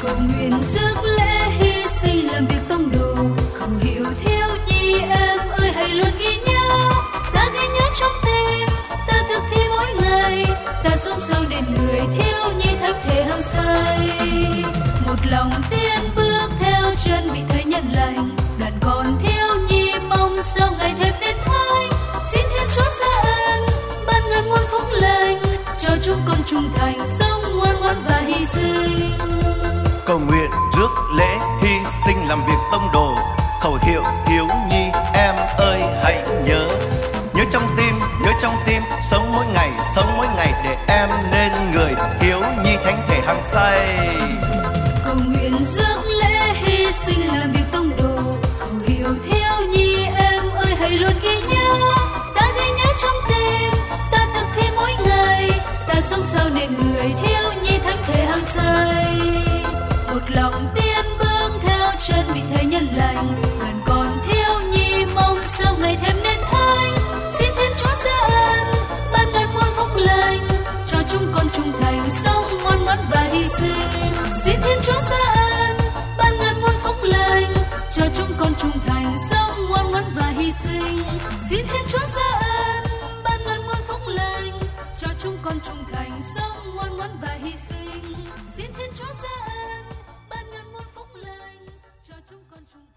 cầu nguyện rước lễ hy sinh làm việc tông đồ, khẩu hiệu thiếu nhi em ơi hãy luôn ghi nhớ, ta ghi nhớ trong tim, ta thực thi mỗi ngày, ta sống sao nên người thiếu nhi thánh thể hăng say, một lòng tiến bước theo chân vị thầy nhân lành, đoàn con thiếu nhi mong sao ngày thêm đến thánh, xin Thiên Chúa xa ân ban ngàn muôn phúc lành, cho chúng con trung thành sống ngoan ngoãn và hy sinh. Cầu nguyện rước lễ hy sinh làm việc tông đồ, khẩu hiệu thiếu nhi em ơi hãy nhớ, nhớ trong tim sống mỗi ngày để em nên người thiếu nhi thánh thể hăng say. Cầu nguyện rước lễ hy sinh làm việc tông đồ, khẩu hiệu thiếu nhi em ơi hãy luôn ghi nhớ, ta ghi nhớ trong tim, ta thực thi mỗi ngày, ta sống sao nên người thiếu nhi thánh thể hăng say, một lòng tiến bước theo chân vị thầy nhân lành, gần còn thiếu nhi mong sao ngày thêm nên thánh, xin Thiên Chúa xa ân ban ngàn muôn phúc lành, cho chúng con trung thành sống ngoan ngoãn và hy sinh, xin Thiên Chúa xa ân ban ngàn muôn phúc lành, cho chúng con trung thành sống ngoan ngoãn và hy sinh, xin Thiên Chúa xa ân ban ngàn muôn phúc lành, cho chúng con trung thành sống ngoan ngoãn và hy sinh, xin Thiên Chúa xa ân ban ngàn muôn phúc lành, cho chúng con trung